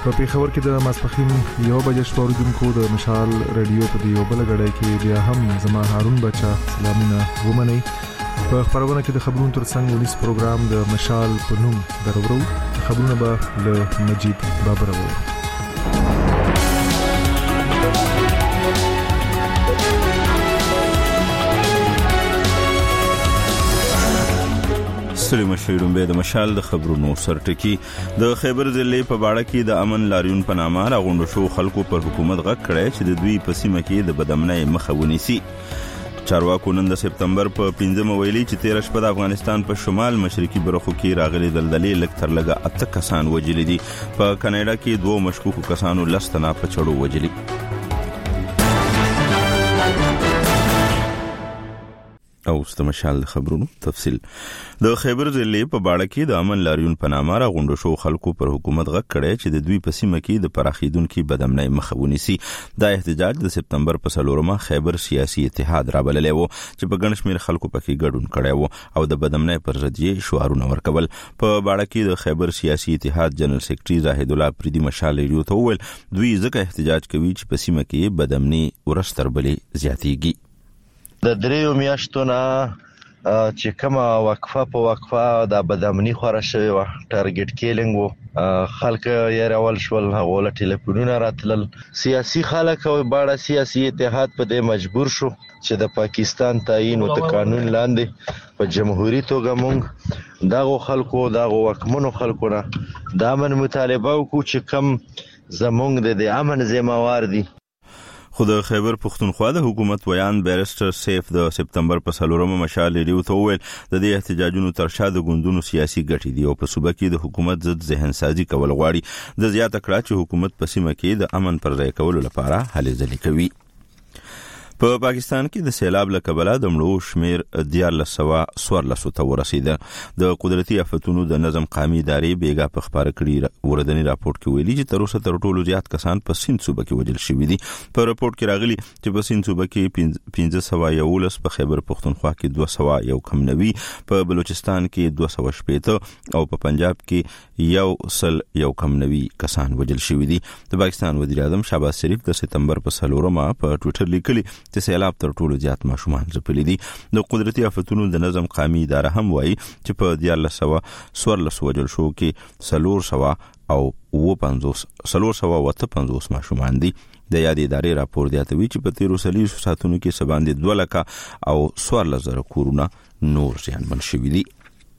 په پیښور کې د ماسپخین 1 بجې شپږ د مشال رادیو په دیو بل غړای کې بیا هم زما هارون بچا سلامونه ومني. په خبرونه کې د خبرونو ترڅنګ ونیس پروګرام د مشال په نوم درورو خبرونه به له مجید بابر وو. مشیرون به د مشال د خبرونو سرټکی د خیبر ضلع په باړه کې د امن لاریون په نامه راغونډ شو خلکو پر حکومت غږ کړی چې د دوی په سیمه کې د بدامنۍ مخه ونیسي. چارواکو نن د سپتمبر په 15 ویلي چې 13 شپه د افغانستان په شمال مشرقي برخو کې راغلي دلدلې لک تر لګه 8 کسان وجلي دي. په کاناډا کې 2 مشکوکو کسانو لستنا په چړو وجلي. او استمشال خبرونو تفصیل د خیبر ضلع په باړه کې د امن لاریون په نامه راغونډ شو خلکو پر حکومت غږ کړی چې د دوی په سیمه کې د پراخیدونکو بدامنۍ مخه ونیسي. دا احتجاج د سپتمبر په 4 خیبر سیاسي اتحاد رابللی وو چې په ګڼ شمېر خلکو پکې ګډون کړی وو او د بدامنۍ پر ضد یې شعارونه ورکول. په باړه کې د خیبر سیاسي اتحاد جنرال سیکریټري زاهد الله پریدي مشال ریډیو ته وویل دوی ځکه احتجاج کوي چې په سیمه کې بدامنۍ ورستر بلې زیاتېږي. د دریو میاشتو نه چې کومه وقفه د بدامنۍ خورا شوی و ټارګټ کیلینګ وو خلک یې راول شول هغه ټلیفونونه راتلل سیاسي خلک او باړه سیاسي اتحاد په دې مجبور شو چې د پاکستان تعین او قانون لاندې په جمهوریت توګه مونږ دغه خلکو دغه وکمنو خلکو نه د امن مطالبه وکړو چې کم زمونږ د امن ذمہوار دي. خو د خیبر پښتونخوا د حکومت ویان بیرسټر سیف د سپتمبر په 4 مشال ریډیو ته وویل د دې احتجاجونو تر شا د ګوندونو سیاسي ګټې دي او په صوبه کې د حکومت ضد ذهن سازي کول غواړي. د زیاته کړه چې حکومت په سیمه کې د امن پر ځای کولو لپاره هلې ځلې کوي. په پاکستان کې د سیلاب له کبله د مړو شمیر 1414 ته ورسیده. د قدرتي آفتونو د نظم قومي ادارې بیګا په خبره کړي وردنی راپورټ کې ویلي چې تر اوسه تر ټولو زیات کسان په سیند صوبه کې وژل شوي دي. په راپورټ کې راغلي چې په سیند صوبه کې 1511 په خیبر پښتونخوا کې 291 په بلوچستان کې 280 او په پنجاب کې 191 کسان وژل شوي دي. د پاکستان وزیر اعظم شهباز شریف د سپتمبر په 4 په ټوئیټر لیکلي چې سیلاب تر ټولو زیات ماشومان ځپلي دي. د قدرتي آفتونو د نظم قومي اداره هم وایي چې په 1414 وژل شو کې 450 ماشومان دي. د یادې ادارې راپور دیاتوي چې په 13 ساعتونو کې سباندې 2 لک او 14,000 کورونه نور زیانمن شوي دي.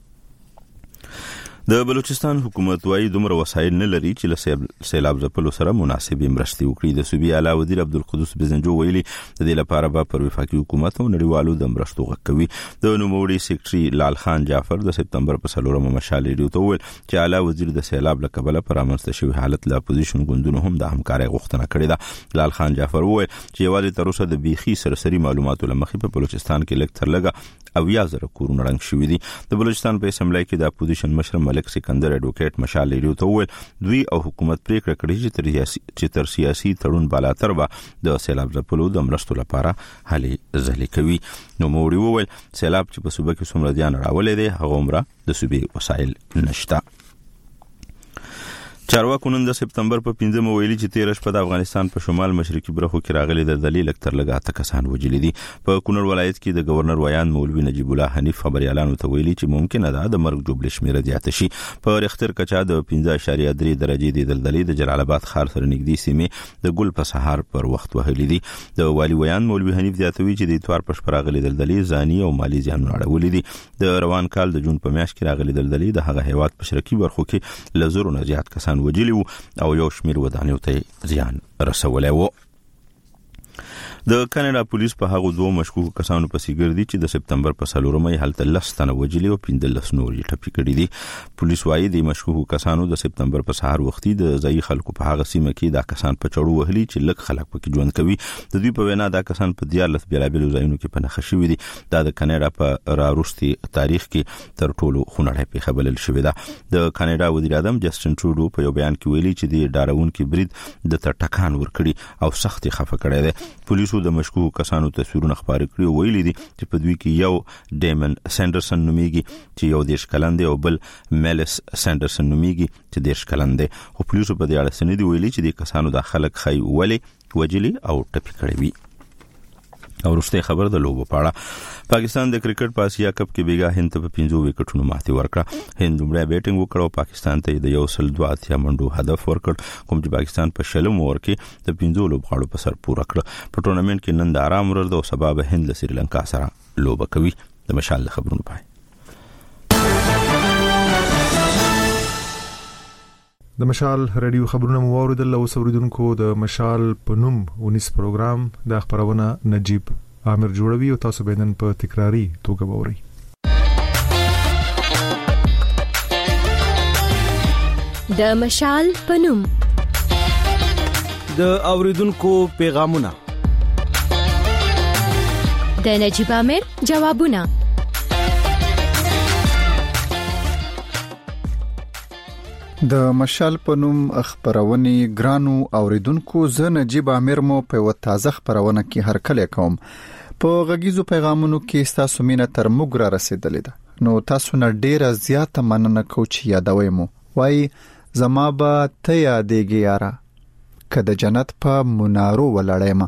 د بلوچستان حکومت وايي دومره وسایل نه لري چې له سیلاب ځپلو سره مناسبې مرستې وکړي. د صوبې اعلی وزیر عبدالقدوس بزنجو ویلي د دې لپاره به پر وفاقي حکومت او نړیوالو د مرستو غږ کوي. د نوموړي سیکریټري لال خان جعفر د سپتمبر په 4 مشال ریډیو ته وویل چې اعلی وزیر د سیلاب له کبله پر رامنځته شوی حالت له اپوزیشن ګوندونو هم د همکارۍ غوښتنه کړې ده. لال خان جعفر وویل چې یوازې تر اوسه د بیخي سرسري معلوماتو له مخې په بلوچستان کې لږ تر لږه 70,000 کورونه رنګ شوي دي. د بلوچستان په اسمبلی کې د اپوزیشن مشر ملک سکندر اډوکیټ مشال ریډیو ته وویل دوی او حکومت پریکړه کړې چې تر سیاسي تړون بالاتر به د سیلاب ځپلو د مرستو لپاره هلې ځلې کوي. نو نوموړي وویل سیلاب چې په صوبه کې څومره زیان راوړی دی هغه عمره د صوبې وسایل نشته. چارواکو نن د سپتمبر په 15 ویلي چې 13 شپه د افغانستان په شمال مشرقي برخو کې راغلي د دلیل اکثر لږه 8 کسان وژلي دي. په کونړ ولایت کې د گورنر ویان مولوي نجیب الله حنیف خبريالانو ته ویلي چې ممکن ده د مرګ جوړ شمیره زیاته شي. په رختر کچا د 15.3 درجه د دلدلې د جلال آباد ښار سره نږدې سیمه د ګل په سهار پر وخت وهلي دي. د والی ویان مولوي حنیف زیاتوي چې د اتوار په شپه راغلي دلدلې ځاني او مالی زیان اړولې دي. د روان کال د جون په میاشت کې راغلي دلدلې د هغه هیواد په شرقي برخو کې لزرو نه زیات کسان وژلي او یو شمیر ودانیو ته زیان رسولی وو. د کاناډا پولیس په هغه 2 مشکوک کسانو پسې ګرځي چې د سپتمبر په 4 هلته 10 تنه وژلي او 15 نور یې ټپي کړي دي. پولیس وايي د مشکوک کسانو د سپتمبر په سهار وختي د ځای خلکو په هغه سیمه کې دا کسان په چړو وهلي چې لږ خلک پکې ژوند کوي. د دوی په وینا دا کسان په 14 بیلابیلو ځایونو کې پنهخ شوي دي. دا د کاناډا په راوروستي تاریخ کې تر ټولو خونړی پیښه بلل شوې ده. د کاناډا وزیر اعظم جسټن ټروډو په یو بیان کې ویلي چې د ډاروونکي برید د ټکان ورکړي او سختي خفه کړي ده. پولیس پولیسو د مشکوک کسانو تصویرونه خپاره کړي ویلي دي چې په دوی کې یو ډیمن سندرسن نومیږي چې یو 10 کلن دی او بل میلس سندرسن نومیږي چې 10 کلن دی. خو پولیسو په دې اړه سندې ویلي چې د کسانو د خلک خای ولي وجلی او ټپي کړي وي. او وروسته خبر د لوبو په اړه پاکستان د کرکټ په اسیا کپ کې بیګا هند په 5 وکټونو ماتې ورکړه. هند لومړی بیټینګ وکړ او پاکستان ته د 102 منډو هدف ورکړ کوم چې پاکستان په شلم اوور کې د 5 لوبغاړو په سر پوره کړ. په ټورنمنت کې نن د آرام ورځ او سبب هند له سریلانکا سره لوبه کوي. د مشال خبرونه پای د مشال رادیو خبرونه مو اوریدل او اوریدونکو د مشال په نوم ونیس پروګرام د خبرونه نجیب عامر جوړوي او تاسو به نن په تکراری توګه ووري. د مشال په نوم د اوریدونکو پیغامونه د نجیب عامر جوابونه. د مشال په نوم خبرونه ګرانو اوریدونکو زه نجیب عامر مو په وتازه خبرونه کې هر کله کوم. په غږیزو پیغامونو کې تاسو مینه تر موږ را رسیدلې ده نو تاسو نه ډیره زیاته مننه کوم چې یادوي مو وای زما به ته یادېږي یاره کده جنت په منارو ولاړم.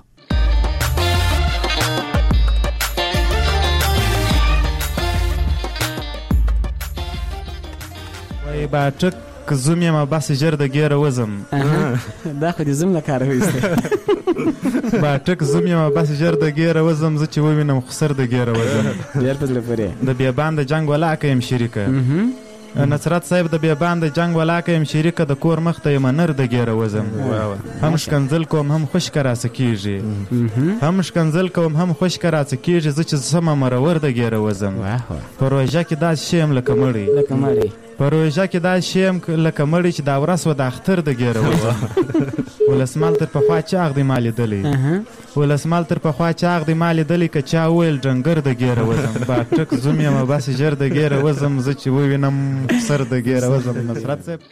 وای باټک زوم یم بس جر د ګیره وزم دا خو دې زوم له کار وېسته باټک زوم یم بس جر د ګیره وزم زه چې ووینم خسر د ګیره وزم ډېر په زړه پورې د بیابان د جنگ ولاکه يم شریکه نصرت صاحب د بیابان د جنگ ولاکه يم شریکه د کور مخ ته يم نر د ګیره وزم هم شکنزل کوم هم خوش کرا سکیږي هم شکنزل کوم هم خوش کرا سکیږي زه چې سم مرور د ګیره وزم پروژه کې دا شیم لکه مړی پروژه کې دا شیم لکه مړی چې دا ورس و د اختر د ګیره وزم ولسمال تر په خوا چاغ دی مالی دلی ولسمال تر په خوا چاغ دی مالی دلی که چا ویل جنګر د ګیره وزم باټک زوم یم بس جر د ګیره وزم زه چې ووینم سر د ګیره وزم. نصرت صاحب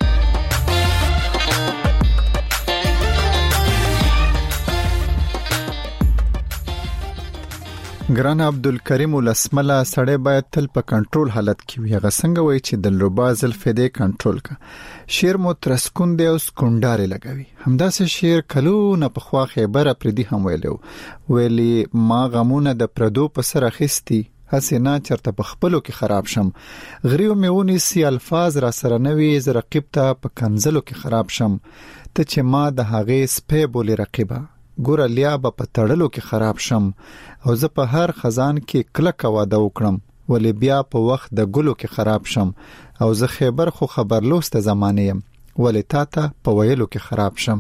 ګران عبدالکریم ولسمله سړی باید تل په کنټرول حالت کې وي. هغه څنګه وایي چې د لوبا زلفدې کنټرول کا شیر مو ترسکون دی او سکونډارې لګوي. همداسې شیر کلونه په خوا خیبر پردي هم ویلي ما غمونه د پردو په سر اخیستي هسې نه چرته په خپلو کې خراب شم غریو میونی سی الفاظ را سره نوي ز رقیب ته په کنزلو کې خراب شم ته چې ما د هغې سپې بولی رقیبه ګوره لیا به په تړلو کې خراب شم او زه په هر خزان کې کلک واده وکړم ولی بیا په وخت د ګلو کې خراب شم او زه خیبر خو خبرلوست زمانه يم ولی تا ته په ویلو کې خراب شم.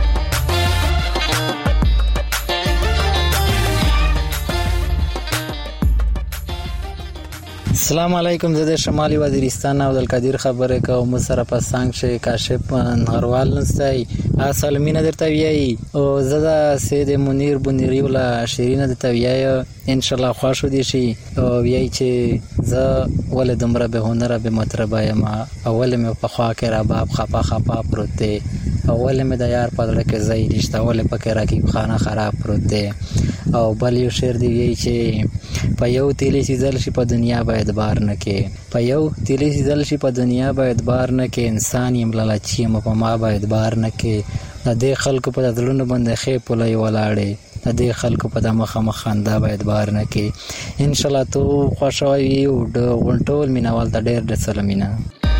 السلام علیکم زه د شمالي وزیرستان عبدالقادر خبره کوم سره په څنګه چې کاشف نهروال نستای سلامینه درته ویای او زه د سید منیر بنيري ولا شیرینه درته ویای ان شاء الله خوشو دي شي او ویای چې زه ول دمره به هنر به مطربه ما اول مې په خوا کې را باب خپا پروته اول مې د یار په لړ کې زای رښتا ول پکې راکی خانه خراب پروته او بل یو شعر دی ویای چې په یو تیلی سیزل شي په دنیا باید بار نه کې په یو تیلی سیزل شي په دنیا باید بار نه کې انسان یم لالچی م په ما باید بار نه کې د دې خلکو په دلونو باندې خې پولای ولاړې د دې خلکو په دمخه مخاندا باید بار نه کې ان شاء الله تو خوشوي او د غونټول مینوال ته ډېر د سلامینه.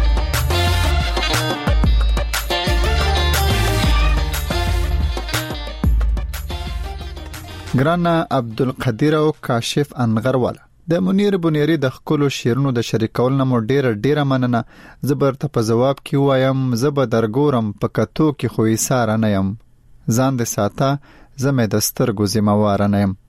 ګران عبدالقادر او کاشف انغروال د منیر بنيري د خپل شیرونو د شریکول نه مو ډیره مننه. زبر ته په جواب کې وایم زب درګورم په کتو کې خو یې ساره نه يم ځان د ساته زمې د سترګو ذمہوار نه يم.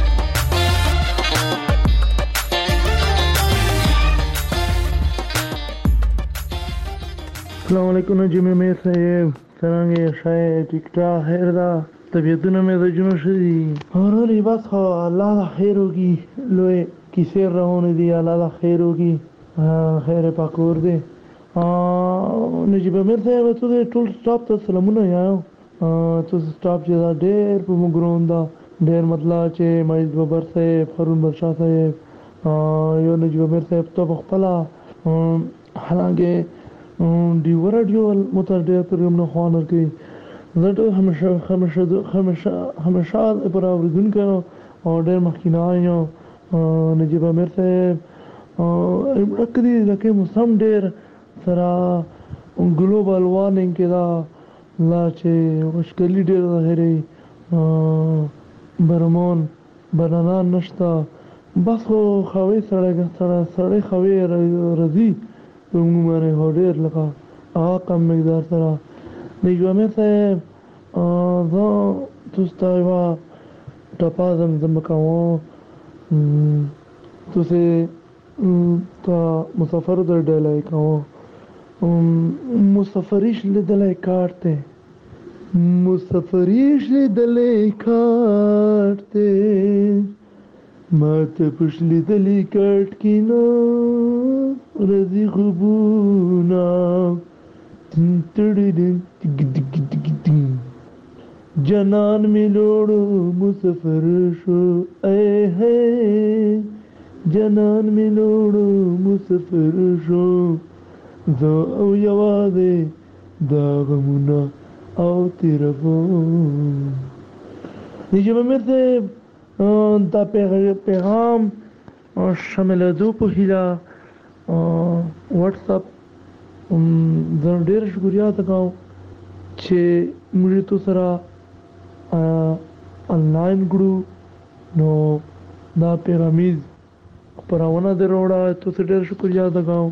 السلام علیکم نجیب مې صاحب څنګه شای ټیک ټاک خیر دا طبیعتونه مې د جنو شدي اورلی بس خو الله دا خیر ہوگی لوی کیسے رہونه دی الله دا خیر ہوگی خیر پاکور دی نجیب مې صاحب ته ټول سټاپ ته سلامونه یاو ته سټاپ چې دا ډېر په مګرون دا ډېر مطلب چې مجید ببر صاحب، هارون بادشاه صاحب، یو نجیب امیر صاحب ته خپل حالانکه ډیو رادیو متر ډېر پروګرام نه خوانر کوي زه ته همیشه پر اوریدونکو او ډېر مخکینه یم نجیب امیر صاحب رکدي لکه موسم ډېر سره ګلوبل وارمنګ کې دا لا چې مشکلي ډېر ظاهري برمون بنانان نشته بس خو خوي سړی خوي رضی عموماً هډیر لکه کم مقدار سره نجیب امیر صاحب زه تاسو ته ټپه زمزمه کوم تاسو ته مسافر درډلای کوم مسافریش لیدلای کارته مسافریش لیدلای کارته ماته پښلی دلی کټ کینا رضی خوبونا جنان میلوړو مسافر شو اے ہے جنان میلوړو مسافر شو زه او یوازې دا غمونه او تیرفون نجیب امیر صاحب دا پیغام شاملېدو په هیله واتس اپ زه ډېر شکریا ادا کوم چې موږ تو سره آنلاین کړو نو دا پیغامیز خپرونه دروړه تاسو ډېر شکریا ادا کوم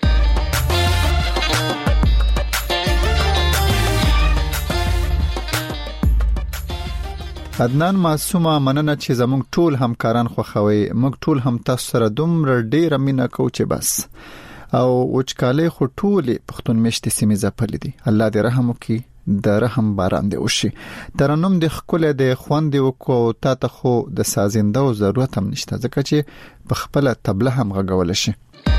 عدنان معصومه مننه چې زموږ ټول همکاران خوښوي موږ ټول هم تاسو سره دومره ډېر مینه کوو چې بس او وچکالۍ خو ټولې پښتون میشتې سیمې ځپلې دي الله دې رحم وکړي د رحم باران دې وشي ترنم دې خپل دې خوند وکړو تا ته خو د سازنده ضرورت هم نشته ځکه چې په خپل تبله هم غږول شي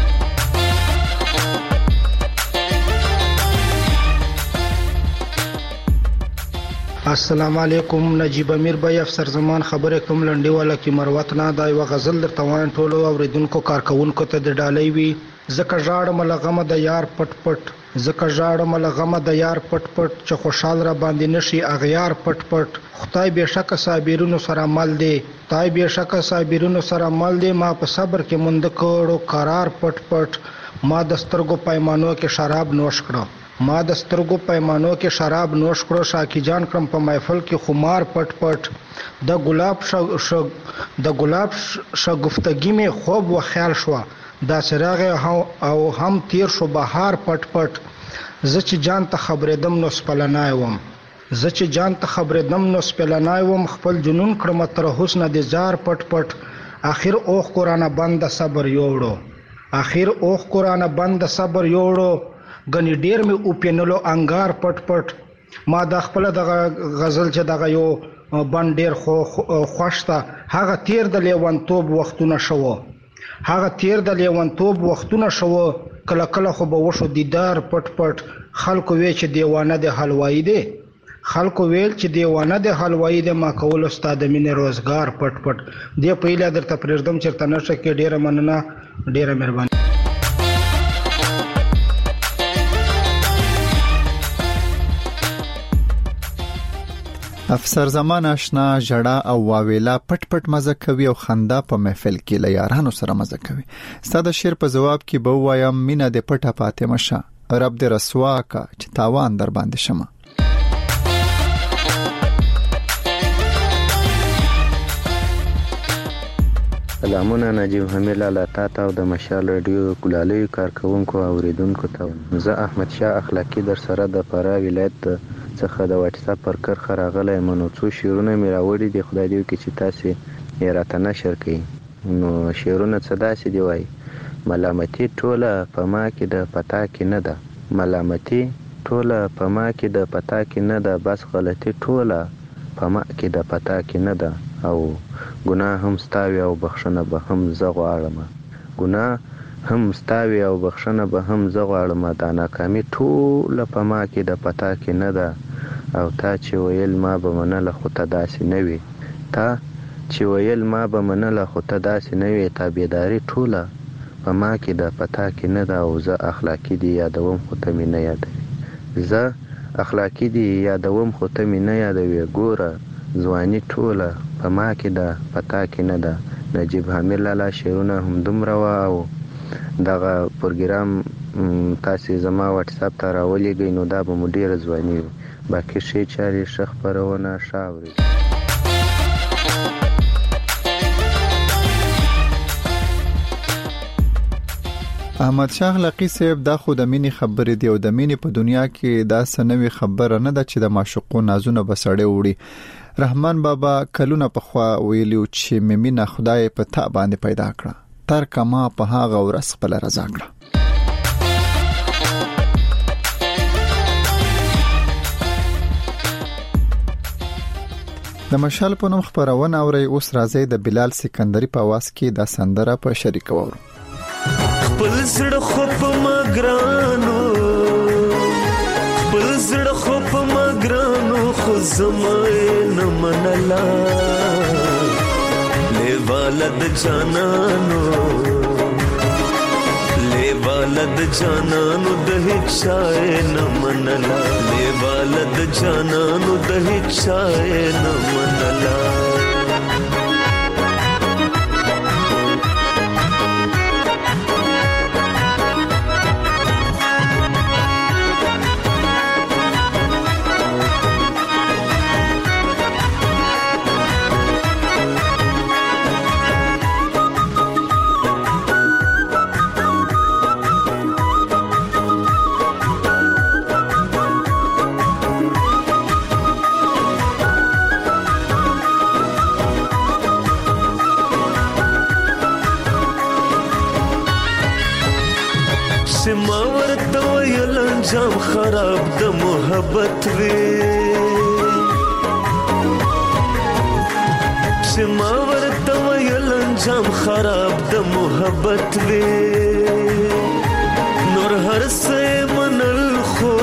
السلام علیکم نجیب امیر بھائی افسر زمان خبره کوم لنډي والا کی مروت نه دا یو غزل در توان ټولو اوریدونکو کارکونکو ته د ډالۍ وی زکه ژاړم لغمه د یار پټ پټ زکه ژاړم لغمه د یار پټ پټ چې خوشحال را باندې نشي اغیار پټ پټ خدای بهشکه صابرونو سره مل دی خدای بهشکه صابرونو سره مل دی ما په صبر کې مند کړو قرار پټ پټ ما دسترګو پیمانو کې شراب نوش کړو ما د سترګو پیمانو کې شراب نوش کړو شاکی جان کړم په محفل کې خمار پټ پټ د ګلاب شګفتګي می خوب و خیال شو دا سراغ او هم تیر شو بهار پټ پټ زچ جان ته خبره دم نو سپلنایم زچ جان ته خبره دم نو سپلنایم خپل جنون کړم تر حسن د زار پټ پټ اخر اوخ قرانه بند صبر یوړو اخر اوخ قرانه بند صبر یوړو غنی ډیر می اوپینلو انګار پټ پټ ما د خپل د غزل چې دغه یو بند ډیر خوښتا هغه تیر د لیوانتوب وختونه شو هغه تیر د لیوانتوب وختونه شو کله کله خو به وشو دیدار پټ پټ خلکو وی چې دیوانه د حلوایی دی خلکو ویل چې دیوانه د حلوایی دی ما کول استاد مینه روزګار پټ پټ دی پهله درته پرېږدم چرته نشه کې ډیره مننه ډیره مهرباني افسر زمان آشنا جړه او واویلا پټ پټ مزه کوي او خندا په محفل کې لیارانو سره مزه کوي ستاسو شعر په جواب کې به وایم مینه د پټه فاطمه شه رب دې رسوا کا چې تاوان در باندې شمه سلامونه نجیب حمیل الله تاسو او د مشال رادیو کولالي کارکونکو اوریدونکو ته زه احمد شاه اخلاقی در سره د فرا ولایت څخه د واتس اپ پر کرخه راغلی منو څو شیرونه مې راوړي دي خدای دې وکړي چې تاسو یې راته نشر کړئ نو شیرونه څه داسې دی وایي ملامتي ټوله په ما کې د پتا کې نه ده ملامتي ټوله په ما کې د پتا کې نه ده بس غلطي ټوله په ما کې د پتا کې نه ده او ګناه هم ستاوي او بخښنه به هم زه غواړم ګناه هم ستاوي او بخښنه به هم زه غواړم دا ناکامي ټوله په ما کې د پتا کې نه ده او تا چې ویل ما به منله خو ته داسې نه وي تا چې ویل ما به منله خو ته داسې نه وې تابعداري ټوله په ما کې ده پتا کې نه ده او زه اخلاقي دي یادوم خو ته مې نه یادوي زه اخلاقي دي یادوم خو ته مې نه یادوي ګوره ځواني ټوله په ما کې ده پتا کې نه ده نجیب حامد لالا شعرونه هم دومره وه او دغه پروګرام تاسې زما واتساپ ته راولېږئ نو دا به مو ډېره ځواني وي باقي ښې چارې ښه خپرونه ښه اورېد احمد شاه اخلاقی صاحب دا خو د مینې خبرې دی او د مینې په دنیا کې دا سنوي خبره نه ده چې د معشوقو نازونه بسړې وړي رحمان بابا کلونه پخوا ویلو چې مینا خدای په تا باندې پیدا کړه تر کما په هغه ورځ خپل رضا کړه د مشال په نوم خبرونه اوري اوس راځي د بلال سکندری په आवाज کې د سندره په شریک وورو خپل زړه خو په مګرانو خپل زړه خو په مګرانو خو زمای نه منلا لیوالد جانانو لیوالد جانانو د هیڅ نه منلا لیوالد جانانو د هیڅ نه منلا جام خراب د محبت وی شما ورته ویل جام خراب د محبت وی نور هر څه منل خو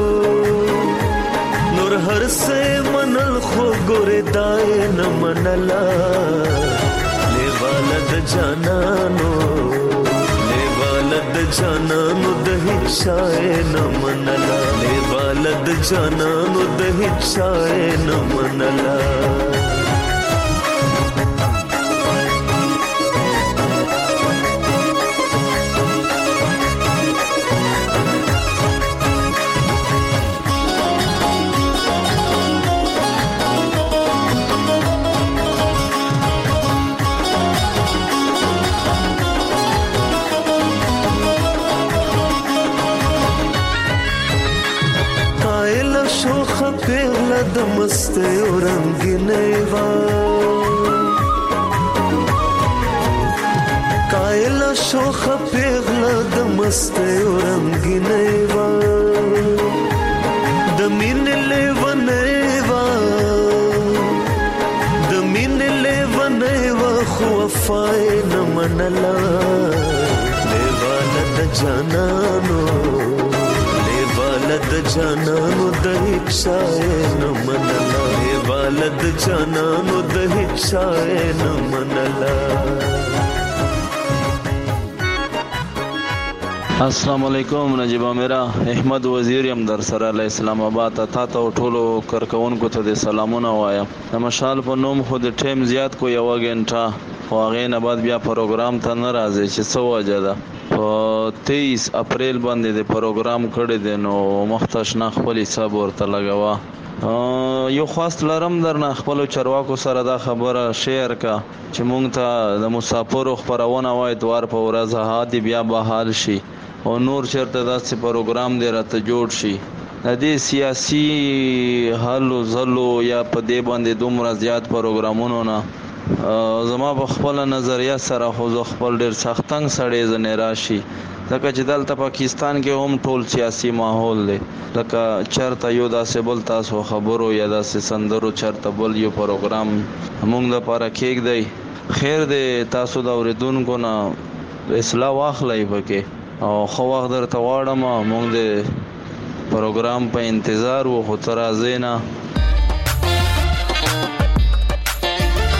نور هر څه منل خو ګورې دای نه منلا لیوالد جانانو لیوالد جانانو د هیڅ نه منلا لیوالد جانانو د هیڅ نه منلا د مست او رنگینه وا کایل شوخ پیغله د مست او رنگینه وا د مين لیونه وا د مين لیونه وا خو وفای نه منلا لیوالد جانانو لیوالد جانانو د هیڅ نه منلا لیوالد جانانو د هیڅ نه منلا السلام علیکم نجیب میرا احمد وزیر یم در سره له اسلام آباد ته ټولو کارکونکو ته د سلامونه وایم د مشال په نوم خو د ټیم زیات کو یو غنټه خو هغه نه بعد بیا پروګرام ته نه راځي چې څه وجه ده 23 اپریل باندې د پروګرام کړی دی نو مختش نه خپل حساب ورته لګوا یو خواست لرم درنه خپل چرواکو سره دا خبره شیر کا چې مونږ ته د مسافرو خبرونه وای دوار په ورځ هادي بیا به حال شي او نور چرته داسې پروګرام دی راته جوړ شي د دې سیاسي حل زلو یا په دې باندې دومره زیات پروګرامونو نه زما په خپل نظریه سره خو خپل ډیر سختنګ سړی زنه راشي ځکه چې دلته پاکستان کې هم ټول سیاسي ماحول دی لکه چرته یو داسې بل تاسو خبرو یا داسې سندرو چرته بل یو پروګرام موږ د پاره کېګ دی خیر دی تاسو د اوریدونکو نه اصلاح واخلای پکې او خو وخت درته واړم موږ د پروګرام په انتظار وو خو تر ازینا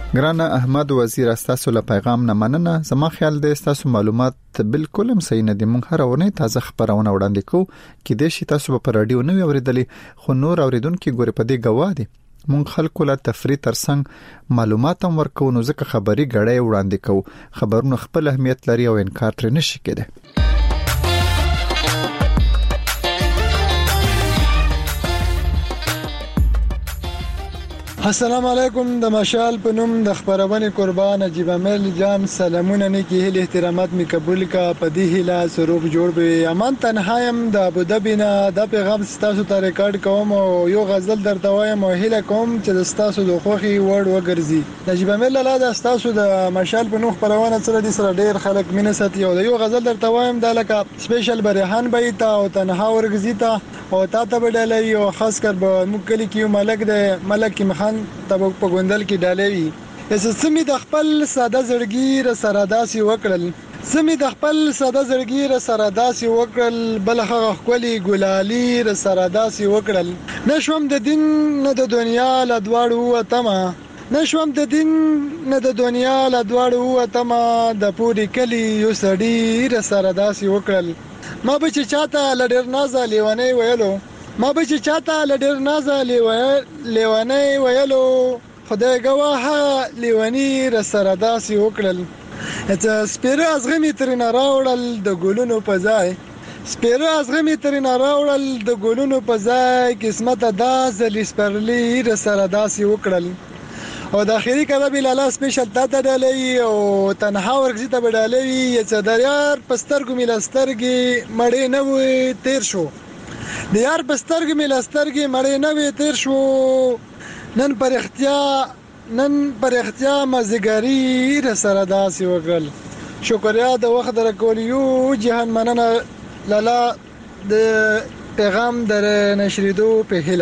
ګرانه احمد وزیر تاسو له پیغام نه مننه. زما خیال دی تاسو معلومات بالکل هم صحیح نه دي. مونږ هر ورځ تازه خبرونه وړاندې کوو کې د شي تاسو په رادیو نه اوریدلې خو نور اوریدونکو ګوري په دې گواه دي. مونږ خلکو له تفریح ترڅنګ معلومات هم ورکو نو ځکه خبري غړې وړاندې کوو. خبرونه خپل اهمیت لري او انکار ترې نشي کېده. السلام علیکم. د مشال په نوم د خبرونه قربان نجیب امیل جان سلامونه نه کې هله احترامات می قبول کا پدی هلا سروب جوړ به امان تنهایم د ابوظبی نه د پیغام ستاسو ته ریکارډ کوم او یو غزل درته وایم او هله کوم چې د ستاسو د خوخي وړ وګرځي. نجیب امیل لاله د ستاسو د مشال په نوم خبرونه سره د سره ډیر خلک مینه ساتي او د یو غزل درته وایم د لکه سپیشل برهان بیت او تنها ورګزی ته او تا ته بدلای او خاص کر به مکلی کیو ملک د ملک مخان تبو په ګوندل کې ډالوي. سمې د خپل ساده زړګي ر سره داسي وکړل سمې د خپل ساده زړګي ر سره داسي وکړل بل هغه خولي ګلالي ر سره داسي وکړل. نشوم د دین نه د دنیا ل دواړو وتما نشوم د دین نه د دنیا ل دواړو وتما د پوری کلی یو سړی ر سره داسي وکړل. ما به چې چاته لډر نازه لیوانه ویلو ما به چې چاته لډر نازه لیوانه ویلو خدای گواه لیوانی ر سره داسي وکړل. چې سپیره ازغمی ترنه راوړل د ګلونو په ځای سپیره ازغمی ترنه راوړل د ګلونو په ځای قسمت دا زلی سپرلی ر سره داسي وکړل. او د اخیری کله بلاله سپیشل تا ته ډالې او تنها ورګزی ته ډالې چې دریار پسترګو ملسترګي مړې نه وي تیر شو د یار پسترګي ملسترګي مړې نه وي تیر شو نن پر اختیا مزګری ر سره داسي وکړل. شکریا د وخت درکولیو جهان مننه لاله د پیغام در نشریدو په هله.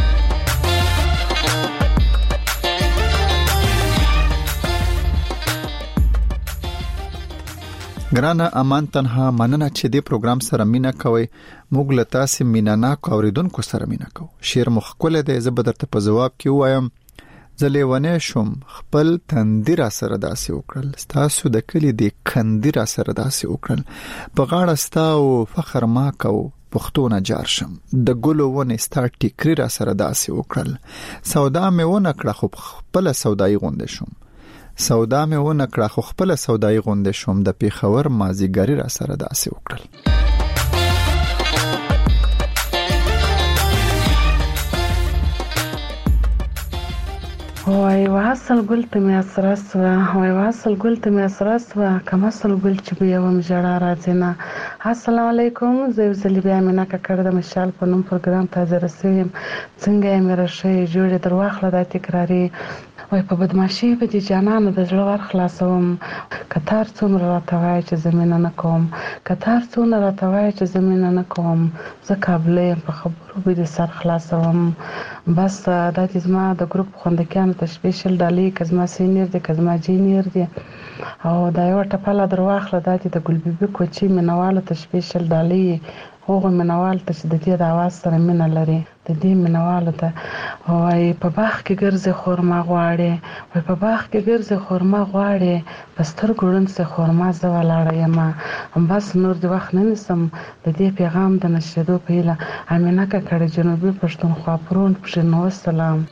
ګرانه امان تنها مننه چې دې پروګرام سره مینا کوي. موږ له تاسو مینا نه کوریدونکو سره مینا کوو. شعر مخکله د زبدرته په جواب کې وایم زلیونه شم خپل تندیر سره داسي وکړل تاسو د کلی د کندیر سره داسي وکړل په غاړه ستاو فخر ما کو پښتون جار شم د ګلو ونه ستا ټیکری را سره داسي وکړل سودا مې ونه کړه خو خپل سودای غوندې شم سودا مې ونه کړه خو خپل سودای غوندې شم د پیښور مازیګری را سره داسي وکړل. وای واصل ګل ته مې اسرس وای واصل ګل ته مې اسرس کما اصل ګل چې به یوم جړه راځي نه. السلام علیکم زه زلی بیا مینا کړه د مشال په نوم پروګرام ته زه رسېم څنګه یې مې راشه جوړې درواخله د تکراری وای په بدمعشي په دي جانانو د زړه ور خلاصوم کتار څومره راتوای چې زمينه نه کوم کتار څومره راتوای چې زمينه نه کوم زه قابلې په خبرو به سر خلاصوم بس د دې زما د ګروپ خوندکانو ته سپیشل ډالې کزما سینیر دي کزما جینیر دي او دا یو ټپاله درواخله د دې د ګلبيبي کوچي منواله ته سپیشل ډالې هغه منوال ته چې د دې د आवाज سره مینه لري د دې منوال ته وای په باغ کې ګرځي خورما غواړي وای په باغ کې ګرځي خورما غواړي پستر ګړن سه خورما ز ولاړه یم بس نور د وخت نه نسم د دې پیغام د نشریدو په اله امینه کړه جنوبي پښتونخوا پرون پښنو سلام.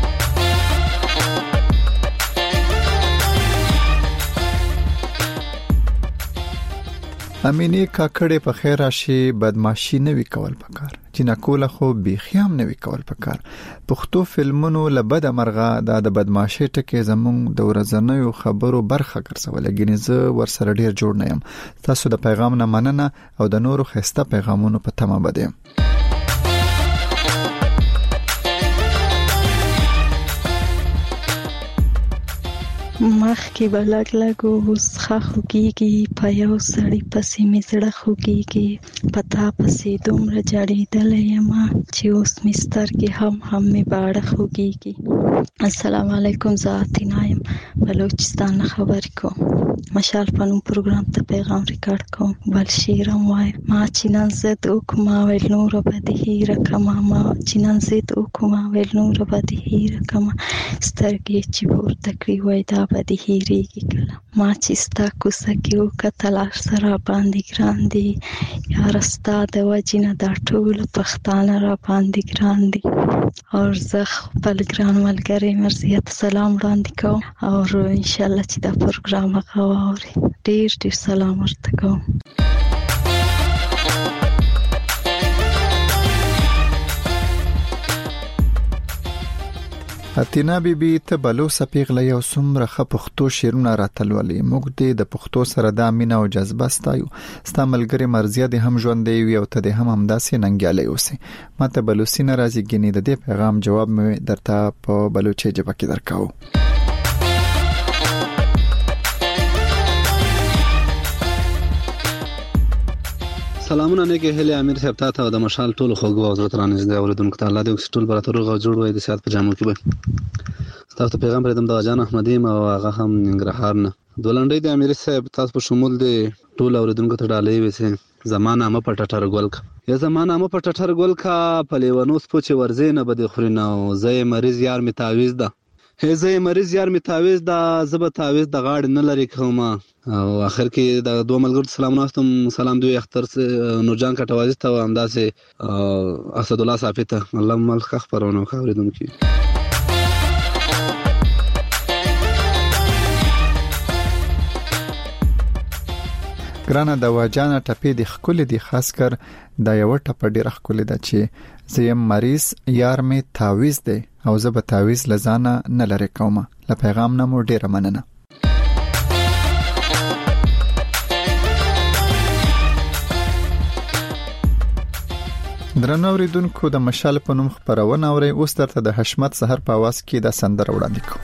امینه کاکړې په خیر راشي بدمعشي نه وی کول پکار چې نکوله خو بيخيام نه وی کول پکار پښتو فلمونو لبد مرغه د بدمعشي ټکي زمونږ د ورځنیو خبرو برخه ګرځول غني زه ورسره ډیر جوړ نه يم تاسو د پیغام نه مننه او د نورو خسته پیغامونو په تمه بده مخ کې بلګ لګو وسخه خوږیږي په یو سړی پسې می زړه خوږیږي پتا پسې دومره جړېدلې یما چې اوس مستر کې هم می باړه خوږیږي. السلام علیکم، زه نایم بلوچستان خبر کوم. مشال پنوم پروګرام ته پیغام ریکارډ کوم. بل شیرم وای ما چې نن زد وکما ویل نور به هیره کما ما چې نن زد وکما ویل نور به هیره کما سترګې چې ورته کړی وای دا به هیریږي کله ما چې ستا کوڅه کې وکتل سره باندې ګران دي یار ستا د وجنه دا ټول پښتانه را باندې ګران دي او زه خپل ګران ملګری مرضیه ته سلام وړاندې کوم او ان شاء الله چې دا پروګرام غواړي ډیر ډیر سلام ورته کوم. اتینا بیبي ته بلو سپیغله یو څومره ښه پښتو شعرونه راتلولې. موږ د پښتو سره د مینه او جذبه ستایو. ستا ملګری مرضیه د هم ژوند دی او ته د هم همداسې ننګیالې اوسې. ماته بلوچي نه راځي ګینې د دې پیغام جواب مې درته په بلوچي ژبه کې درکاو. سلامونه نه کې هلي امیر صاحب ته او د مشال ټول خوګو او زړه ترانه زده اوریدونکو ته الله دې وکړي ټول براتور غو جوړ وي د سیاست په جامو کې به تاسو ته پیغام پردم د جان احمدی او هغه هم ننګرهار نه دولنډي د امیر صاحب تاسو په شمول د ټول اوریدونکو ته ډالې وسه زمانہ م په ټټر ګول کا یا زمانہ م په ټټر ګول کا په لیوانو سپوچ ورزې نه بده خورینه او زې مریض یار می تعویز ده هزه مریض یار می تعویز ده زب تعویز د غاړ نه لري کومه او اخر کې د دوه ملګرو سلام واستم سلام دوی اختر نورجان کټوازی ته همداسې اسد الله صافی ته الله ملک خبرونه خوریدونکو. ګرانه د واجانه ټپې د خکل دي خاص کر د یو ټپ ډیر خکل ده چې زیم مریض یار می تعویز ده او زه به تعویز لزانه نه لری کومه. ل پیغام نه مو ډیره مننه. درنو اوریدونکو د مشال په نوم خبرونه اوري. اوس درته د حشمت سحر په आवाज کې د سندره وړاندې کوم.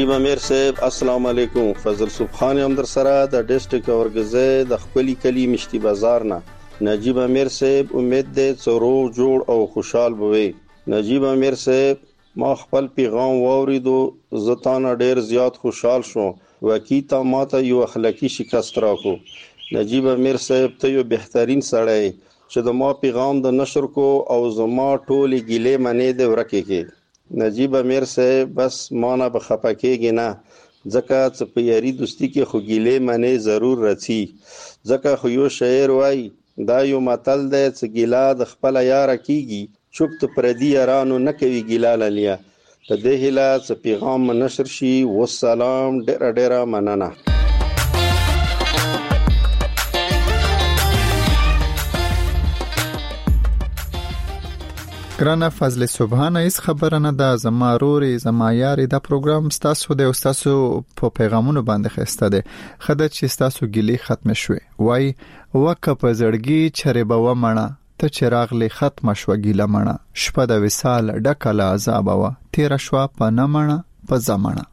نجیب امیر صاحب السلام علیکم. فضل سبحان هم در سره د ډیسټریکټ اورګزه د خپل کلی مشتي بازار نه. نجیب امیر صاحب امید دې څورو جوړ او خوشحال بوي. نجیب امیر صاحب ما خپل پیغام واوریدو، زتان ډیر زیات خوشحال شوم. وکیتا ماته یو اخلاقی شکست راکو. نجیب امیر صاحب ته یو بهترین سړی چې د ما پیغام د نشر کو او زما ټولې ګیلې منې د ورکه کې. نجیب امیر صاحب بس مانا بخپکیږي نه، ځکه چې په یاري دوستی کې خو ګیلې منې ضرور رچی. ځکه خو یو شاعر وای دا یو متل دی چې ګیلا د خپل یار کیږي، چوپ ته پردي یارانو نه کوي ګیلا لیا. په دې هیله چې پیغام نشر شي. والسلام، ډیر مننه. ګرانه فضل سبحانه هیڅ خبره نه ده، زما روري زما یاري دا پروګرام ستاسو د استادو په پیغامونو باندې خسته ده. خدای چې ستاسو ګلی ختم شوي وای وک په زړګي چرې به ومنه ته چراغ له ختم شو ګیله مړه. شپه د وصال ډکه له عذاب وا تیر شو په نه مړه په زمانه.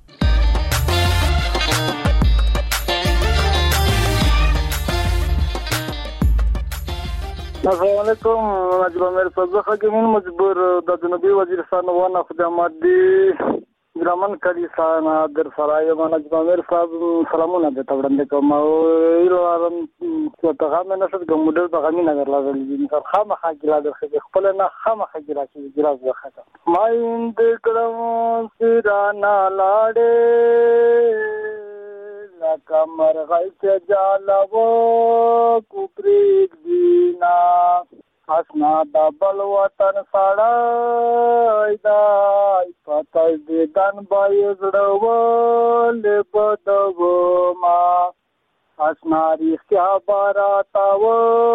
السلام علیکم. نجیب امیر صاحب خګمین مجبور د جنوبي وزیرستان ونه خدمات دی ګرامن کلی سان در سرای ما نجیب امیر صاحب سلامونه د تورند کوم او ایران څه ته غو نه شد ګمډل په غمی نظر لازم دي. مثال خامخا ګلا د خپل نه خامخا ګلا چې ګلا وخته ما اند کړم سرانا لاړې کمر غای چې جالو کوپریک دینا اسنا دبل وطن سړای دای پتاي دې دن بای زړول پدغو ما اسنا ریخیا باراتا و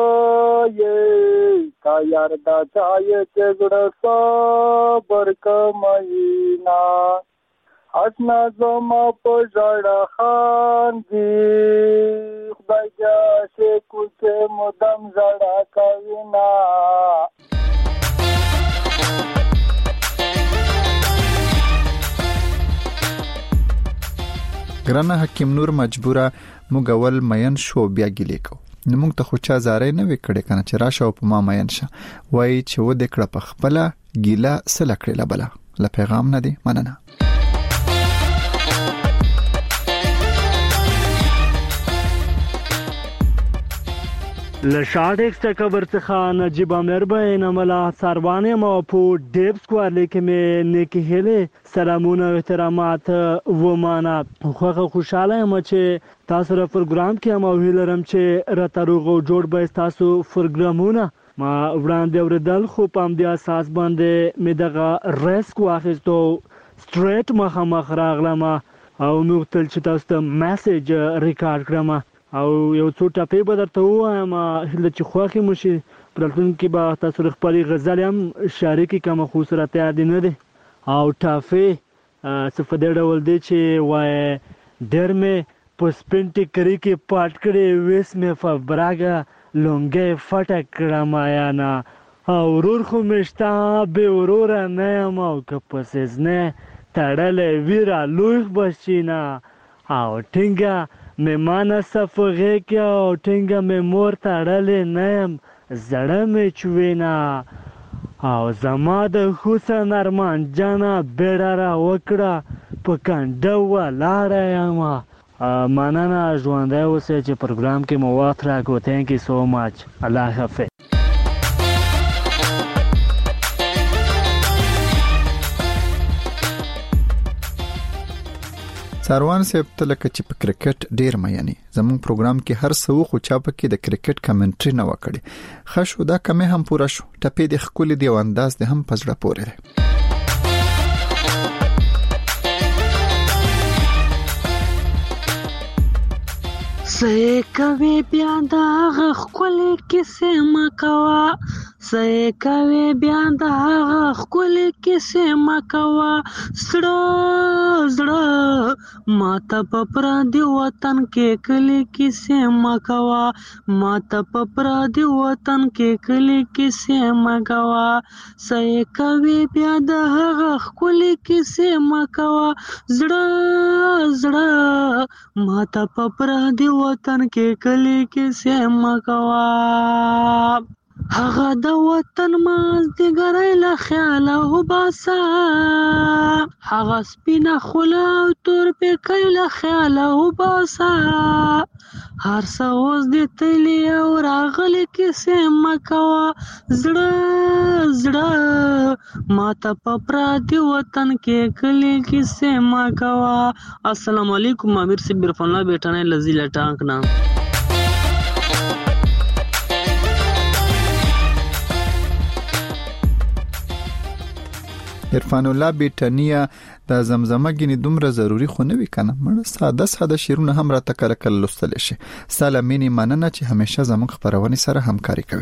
یې تا یار دا چای چې زړه صبر کمینا اسنا زما پجړه خان دی خدای جا شي کوڅه مدام زړه کوینا. ګرانه حکیم نور مجبوره موږ اول مین شو بیا ګیلې کو. نو موږ ته خو چا زارې نه وکړې کنه چې راشه او په ما مین شه وای چې و دې کړه په خپل ګیلا سره کړل بلا. ل پیغام نه دی مننه. لشاد ایکسټا خبر څخه نجیب امیر بین عمله سروانه مو په ډیب سکوار لیکه مې نیکی هله سلامونه او احترامات و معنا خوخه خوشاله یم چې تاسو را پروګرام کې مو ویلرم چې راتروغو جوړ به تاسو پروګرامونه ما وړاندې اوردل خو پام دی اساس باندې مې دغه ریسک واخیستو سټریټ مخامخ راغلم او نو تل چې تاسو ته میسج ریکارډ کړم او یو څو ټاپې به درته ووایم هله چې خوښې مو شي په راتلونکي کې به تاسو خپلې غزلې هم شریکې کړم خو سره تیار دي نه دی. او ټاپې څه په دې ډول دی چې وایي ډېر مې په سپین ټیکري کې پاټ کړې ویس مې په براګه لونګۍ فټه کړم یانه او ورور خو مې شته بې وروره نه یم او که په سیزنې تړلی ویره لوی بچینه او ټینګه میمانه صفغه کې او ټینګه مې مور تړلې نه یم زړه مې چوینه او زما د حسن ارمان جانه بیړه را وکړه په کنډه ولاړه یم. مننه ژوندی اوسئ چې پروګرام کې مو وخت راکړو. تhank you so much. الله حافظ. ساروان صاحب ته لکه چې په کرکټ ډیر مېنی زموږ پروګرام کې هر څو خو چا پکې د کرکټ کمنټري نه وکړي. خشو دا کمه هم پورا شو. ټپې د خپل دی او انداز د هم پزړه پورې ده. سې کوي بیا دا خپل کیسه ما کوا سې کوي بیا د هغه ښکلې کیسې مه کوه زړه زړه ماته په پردي وطن کې کلي کیسې مه کوه ماته په پردي وطن کې کلي کیسې مه کوه سې کوي بیا د هغه ښکلې کیسې مه کوه زړه زړه ماته په پردي وطن کې کلي کیسې مه کوه هغه د وطن مازدیګری له خیاله وباسه هغه سپینه خوله او تور پیکی له خیاله وباسه هر څه اوس دې تللي او راغلي کیسې مه کوه زړه زړه ماته په پردي وطن کې کلي کیسې مه کوه. السلام علیکم امیر صاحب عرفان الله بیٹانی لذیله ټانک نام. عرفان الله بیٹانیا د زمزمه غني دومره ضروری خو نه وی کنه مړه ساده ساده شیرونه هم را تکل کل لستل شي. سلامینی مننه چې همیشه زموږ خبرونه سره همکاري کوي.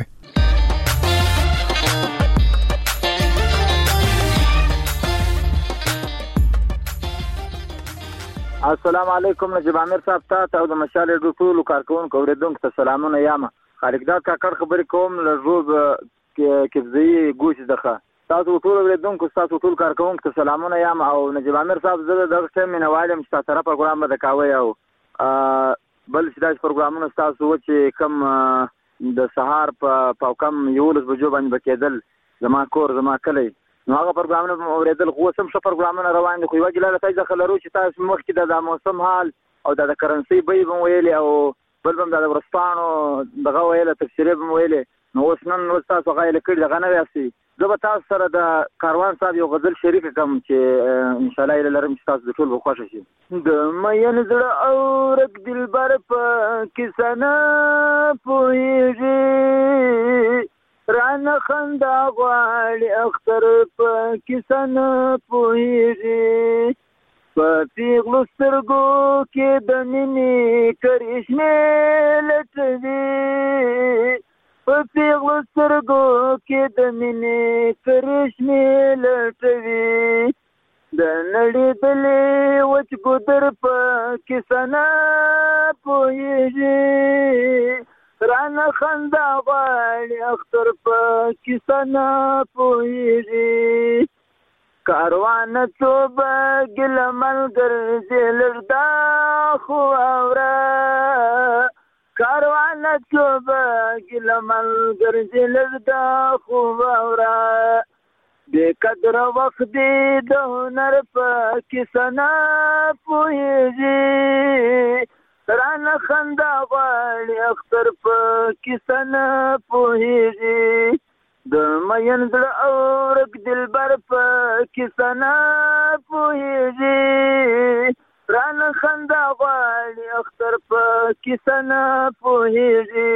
السلام علیکم نجیب عامر صاحب ته او د مشال ټولو کارکونکو اوریدونکو ته سلامونه یم. خالق داد کاکړ خبرې کوم له روز کفزی ګوش دغه تاسو ټول اوریدونکو تاسو ټول کارکونکو ته سلامونه یم او نجیب عامر صاحب زه دغه ټیم نه وایم چې تاسو سره پروګرام به کوي او بل چې دا پروګرامونه تاسو چې کم د سهار په کم یولس بجو باندې بکیدل زما کور زما کلی نو هغه پروګرامونه اوریدل خو سم څه پروګرامونه روان دي خو یو جلاله تاسو خلرو چې تاسو مخکې د موسم حال او د کرنسي بیه ویلې او بل هم د ورستانو دغه ویله تفسیر به ویلې نو اوس نن تاسو غایل کړي دغه نه واسي زه به تاسو سره د کاروان صاحب یو غزل شریک کوم چې ان شاء الله لرم چې تاسو ټول به خوښ شي. د مین زړه او رک دلبر په کیسه نه پوهیږي رانه خندا غواړي اختر په کیسه نه پوهیږي په پیغلو سترګو کې د مینې کرشمې لټوي په پیغلو سترګو کې د مینې کرشمې لټوي د نړېدلې وچ ګودر په کیسه نه پوهیږي رانه خندا غواړي اختر په کیسه نه پوهیږي کاروان توبه ګله ملګرځې لږ دا خو اوره کاروان توبه ګله ملګرځې لږ دا خو اوره بې قدره وخت دې د هنر په کیسه نه پوهیږي رانه خندا غواړي اختر په کیسه نه پوهیږي د مین زړه او رک دلبر په کیسه نه پوهیږي رانه خندا غواړي اختر په کیسه نه پوهیږي.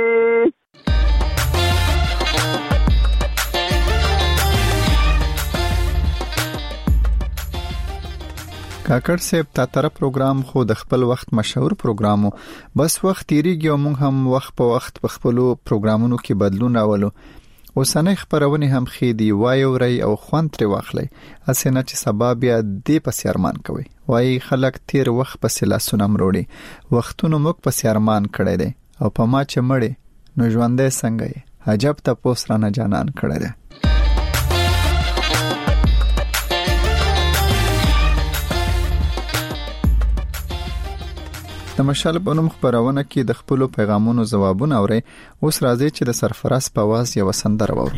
کاکړ صاحب تا تر پروګرام خو د خپل وخت مشهور پروګرامو بس وخت تیریږي او موږ هم وخت په وخت په خپل پروګرامونو کې بدلون راولو. اوسنۍ خبرونه هم خېدي وایو ری او خوان تر واخلي اسنه چې سبب بیا دې په سیارمان کوي وای خلک تیر وخت په سلاسونه مروړي وختونو موږ په سیارمان کړي دي او په ما چې مړې نو ژوندې څنګه عجب ته پوسرانه جانان کړي دي. د مشال په نوم خبرونه کې د خپل پیغامونو ځوابونه اوري. اوس راځي چې د سرفراز په आवाज یو سندره وورو.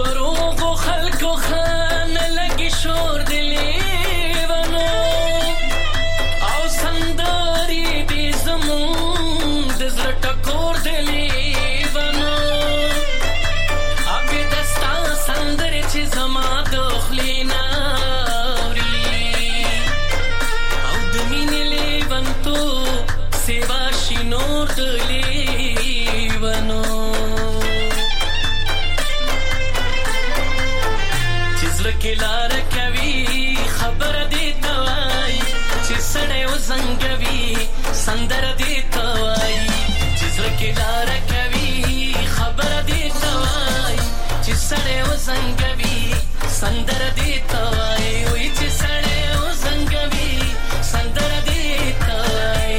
سندر دی توای چې زړه کې لار کوي خبر دی توای چې سندره دې ته وایي وایي چې سړی وزنګوي سندره دې ته وایي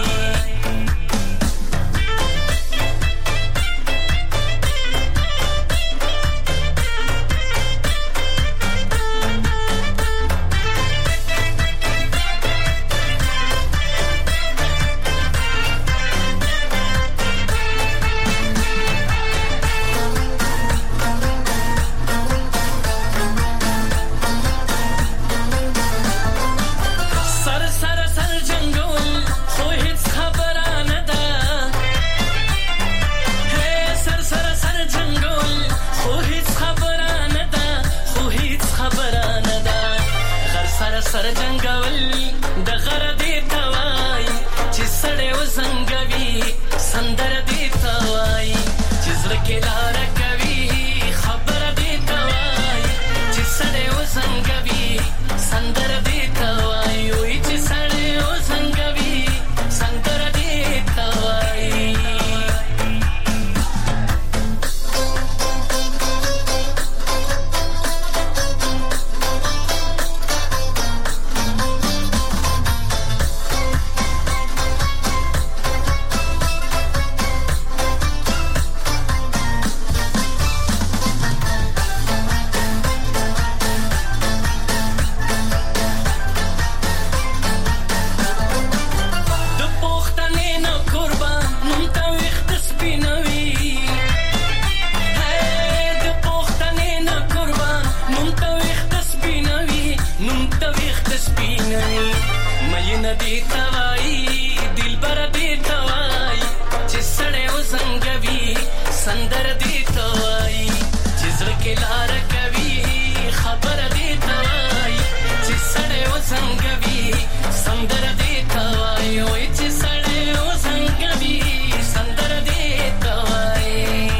سر جنگول د غر دې ته وایي چې سړی وزنګوي سندره دې ته وایي چې زړه کې لاره کوي خبره دې ته وایي چې سړی وزنګوي سندره دې ته وایي وایي چې سړی وزنګوي سندره دې ته وایي سندر دی توای جزر کې لار کوي خبر دی توای چې سړی وزنګوي سندر دی توای وای چې سړی وزنګوي سندر دی توای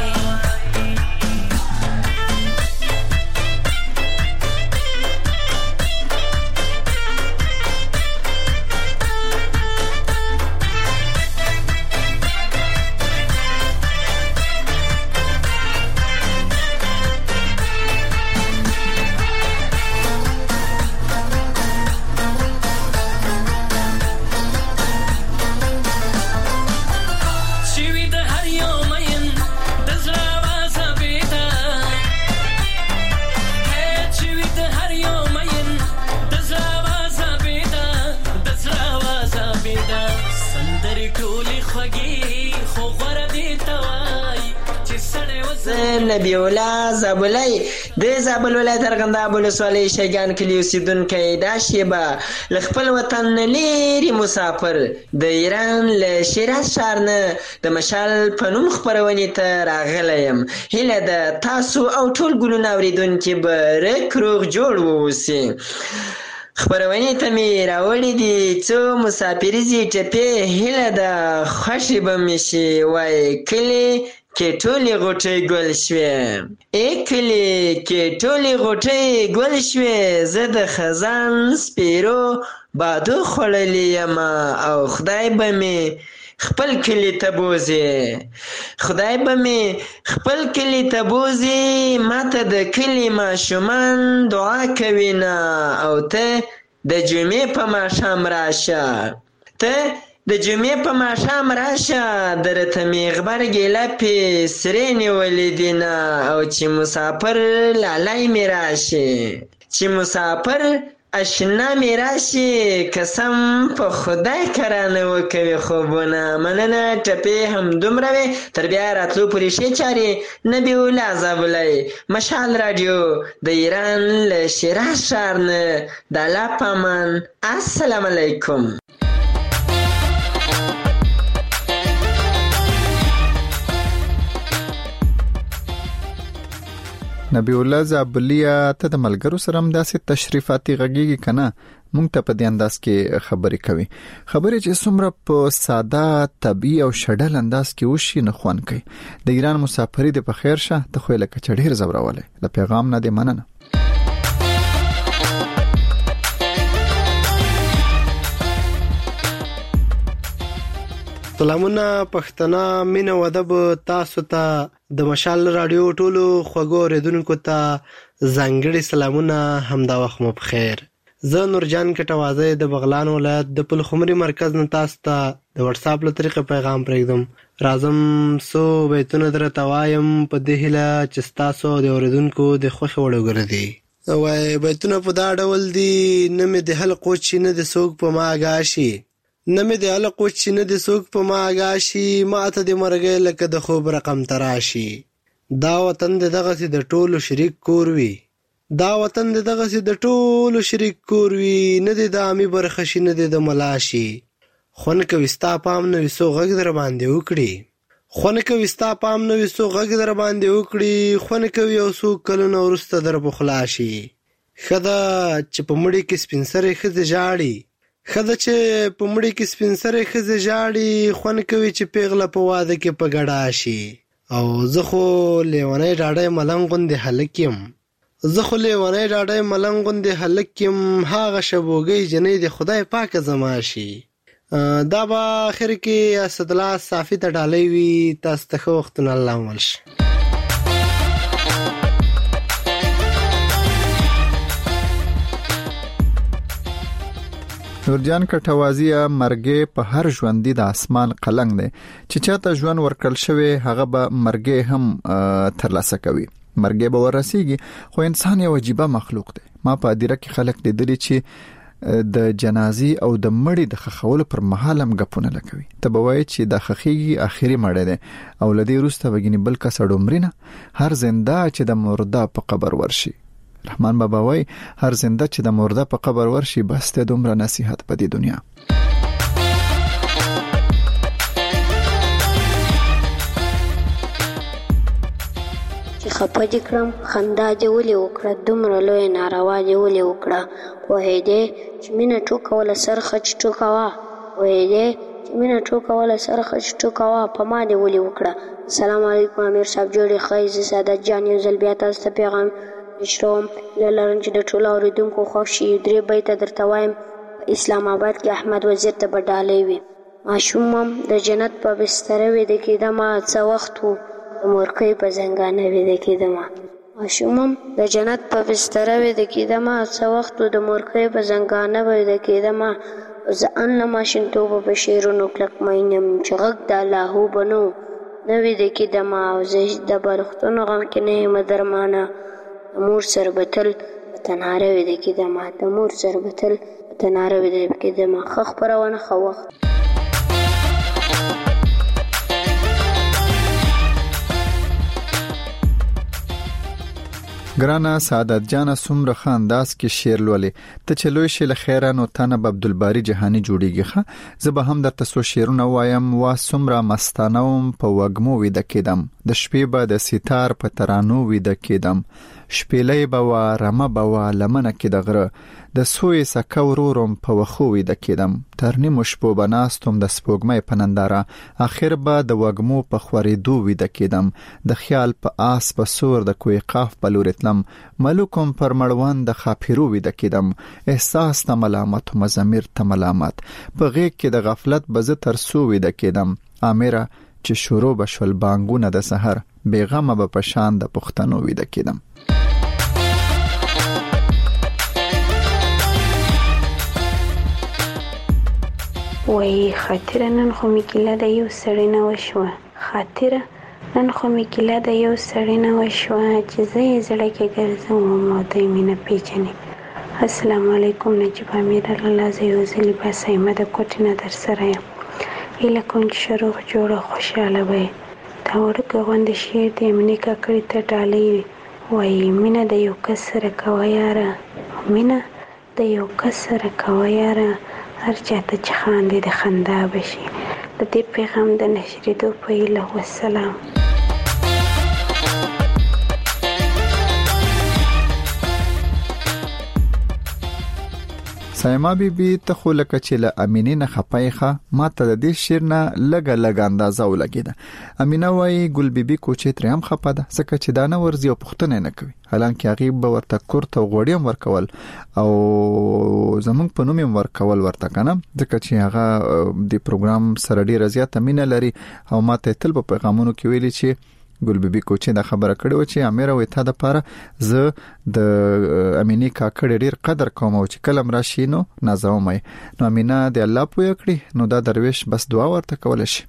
نبی الله زابلای د زابل ولایت ارغنداب ولسوالۍ شیګان کلی اوسیدونکی دا شیبه له خپل وطن لري مسافر د ایران له شیراز ښار نه د مشال په نوم خپرونې ته راغلی یم. هیله ده تاسو او ټول ګلونه اورېدونکي به رک روغ جوړ واوسي. خپرونې ته مې راوړي دي څو مسافریزې ټپې. هیله ده خوښې به مې شي. وایي کلي کې ټولې غوټۍ ګل شوې کلي کې ټولې غوټۍ ګل شوې زه د خزان سپیرو بادو خوړلې یم او خدای به مې خپل کلي ته بوزي خدای به مې خپل کلي ته بوزي ماته د کلي ماشومان دعا کوي نه او ته د جمعې په ماښام راشه ته د جمعې په ماښام راشه درته مې غبرګې لپې سرې نیولې دي نه او چې مسافر لالی مې راشي چې مسافر اشنا مې راشي قسم په خدای کرانه وکوي خوبونه. مننه ټپې همدومره وې. تر بیا راتلو پورې ښې چارې. نبی الله زابلای مشال رادیو د ایران له شیراز ښار نه د الله په امان. السلام علیکم. نبی الله زابلیا ته د ملګرو سره هم داسې تشریفاتي غږیږي کنه مونږ ته په دې انداز کې خبرې کوي خبرې چې څومره په ساده طبيعي او شډل انداز کې وشي نه خوان کوي. د ایران مسافری د په خیر شه ته خو لکه چډیر زبرواله ل پیغام نه دی مننه. سلامونه پښتنه مینه ودب تاسو ته د مشال رادیو ټولو خوږو ریدونکو ته ځانګړي سلامونه همدا وخت مو بخیر. زه نورجان کټوازی د بغلان ولایت د پلخمري مرکز نه تاسو ته د واتس اپ له طریقې پیغام پرېږدم. راځم څو بیتونه درته وایم په دې هیله چې ستاسو د اورېدونکو د خوښې وړ وګرځي. وایي بیتونه په دا ډول دي: نه مې د حلقو چې نه د څوک په ما آګاه شي، نه مې د حلقو چې نه د څوک په ما آګاه شي، ماته د مرګۍ لکه د خوب رقم ته راشي. دا وطن د دغسې د ټولو شریک کور وي، دا وطن د دغسې د ټولو شریک کور وي، نه د عامي برخه شي نه د ملا شي. خو نه کوي ستا پام نه وي څو غږ در باندې وکړي، خو نه کوي ستا پام نه وي څو غږ در باندې وکړي، خو نه کوي یو څو کلونه وروسته در په خلا شي. ښه ده چې په مړي کې سپین سرې ښځې ژاړي، ښه ده چې په مړي کې سپین سرې ښځې ژاړي، خو نه کوي چې پیغله په واده کې په ګډا شي. او زه خو لیونی ډاډی ملنګ غوندې هلک یم، زه خو لیونی ډاډی ملنګ غوندې هلک یم، هغه شبوګۍ جنۍ د خدای پاکه زما شي. دا به آخر کې اسدالله صافي ته ډالۍ وي. تاسو ته ښه وختونه الله مل شي. نورجان کټوازیه مرګې په هر ژوندي د اسمان قلنګ دی چې چاته ژوند ورکړل شوی هغه به مرګې هم ترلاسه کوي، مرګې به ورسیږي. خو انسان یو عجیبه مخلوق دی. ما په ادیره کې خلک لیدلي چې د جنازي او د مړي د خخولو پر مهال هم غپونه لګوي. ته به وایي چې د خخېږي اخري مړی دی او لدې وروسته بګینی بل کس اډومرینه هر زنده چې د مرده په قبر ورشي. رحمان بابا وای هر زنده چې د مرده په قبر ورشي بس ته دومره نصیحت په دې دنیا. چې خپه دې کړم خندا دې ولې وکړه، دومره لوی ناروا دې ولې وکړه، پوهېدې چې مینه ټوکوله سر خچ ټوکوه، پوهېدې چې مینه ټوکوله سر خچ ټوکوه، په ما دې ولې وکړه. السلام علیکم امیر صاحب جوړې ښه. زه سعادت جان یو ځل بیا تاسو ته پیغام شروم لرم چې د ټولو اوریدونکو خوښ شي. 3 بیته درته وایم. اسلام آباد کې احمد وزیر ته به ډالۍ وي. ماشوم د جنت په بستره ویده کېدمه څه وخت و، د مورکۍ په زنګانه ویده کېدمه. ماشوم د جنت په بستره ویده کېدمه څه وخت و، د مورکۍ په زنګانه ویده کېدمه. زه ان له ماشومتوبه په شعرونو کلکمین یم چې غږ د اللهو به نه ویده کېدمه. او زه د بالښتونو غم کې نه یم درمانه، د مور سره به تل په تناره ویده کېدمه، د مور سره به تل په تناره ویده کېدمه. ښه خپرونه ښه وخت. ګرانه سعادت جانه څومره ښه انداز کې شعر لولې. ته چې لوی شې له خیره نو تا نه به عبدالباري جهاني جوړیږي. ښه زه به هم درته څو شعرونه وایم. وا څومره مستانه وم په وږمو ویده کېدم، د شپې به د ستار په ترانو ویده کېدم. شپېلۍ به وه رمه به وه لمنه کې د غره، د سوی سکه ورورم په وښو ویده کېدم. تر نیمو شپو به ناستم د سپوږمۍ په ننداره، اخر به د وږمو په خورېدو ویده کېدم. د خیال په آس په سور د کوی قاف په لورې تلم، ملوکم پر مړوند د خاپیرو ویده کېدم. احساس ته ملامت و مزمیر ته ملامت، په غیږ کې د غفلت به زه تر څو ویده کېدم. آمیره چې شروع به شول بانګونه د سحر، بېغمه به په شان د پښتنو ویده کېدم. وای خاطره نن خو می کله د یو سړی نه وشوه، خاطره نن خو می کله د یو سړی نه وشوه، چې زه یې زړه کې ګرځم او دوی مې نه پیژني. السلام علیکم نجیب امیر الله. زه یو ځلې باسیمه د کوټې نه در سره یم. هیله کوم چې ښه روغ جوړ او خوشحاله به یې. دا وړوکی غوندې شعر د امینې کاکړي ته ډالۍ وي. وایي مینه د یو کس سره کوه یاره، مینه د یو کس سره کوه یاره، هر چاته چې خاندې د خندا بشي. د دې پیغام د نشریدو په هیله والسلام. سایما بیبي ته خو لکه چې له امینې نه خپایخه ما ته د دې شعر نه لږه اندازه ولګېده. امینه وایي ګل بیبي کوچې ترې هم خپه ده ځکه چې دا نه ورځي او پوښتنه نه کوي، حالانکه هغې به ورته کورت او غوړي هم ورکول او زمونږ په نوم هم ورکول ورته که نه، ځکه چې هغه د پروګرام سره ډېره زیاته مینه لري او ما ته تل په پیغامونو کې ویلي چې ګل بیبي کوچي دا خبره کړې و چې امیر او ته د پاره زه د امینی کاکړ ډیر قدر کوم او چې کلم راشي نو نازوم نو امینا د الله پوی کړی نو دا درویش بس دعا ورته کول شي.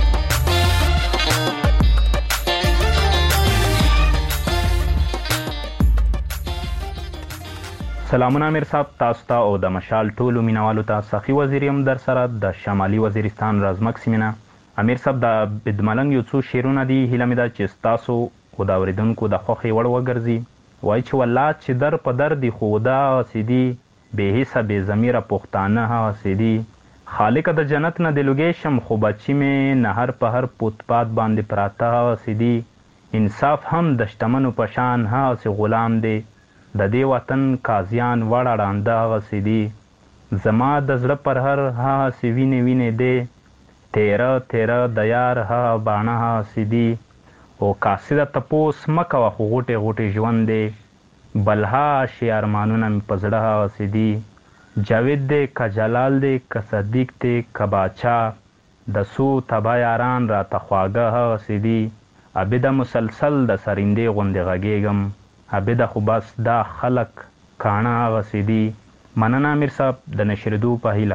سلامونه امیر صاحب، تاسو ته او د مشال ټولو مینوالو ته سخی وزیریم در سره د شمالي وزیرستان رازمک سیمینه. امیر صاحب د بدملنګ یو څو شعرونه دي، هیله مې ده چې تاسو او د اوریدونکو د خوښې وړ وګرځي. وایي چې والله چې در په در دی خدا سیدی به حساب بے ضمیره پښتانه ها سیدی خالق د جنت نه دلوګې شم خو بچی مې نهر په هر پوتپات باندې پراته ها سیدی انصاف هم د شتمنو پشان ها سی غلام دی د دې وطن قاضیان وړه ړانده غسیدي زما د زړه پر هر ها سی وینې وینې دی تیره تیره د یار ها باڼه ها سیدي او قاصده تپوس مکه خو غوټې غوټې ژوند دی بلها شي ارمانونه مې په زړه ها سیدي جاوید دی که جلال دی که صدیق دی که باچا د سو تبا یاران را تخواږه ها سیدي ابده مسلسل د سرندې غوندې غږېږم ابده خو بس دا خلق کاڼه هغه سیدي. مننه امیر صاحب د نشریدو په هیله.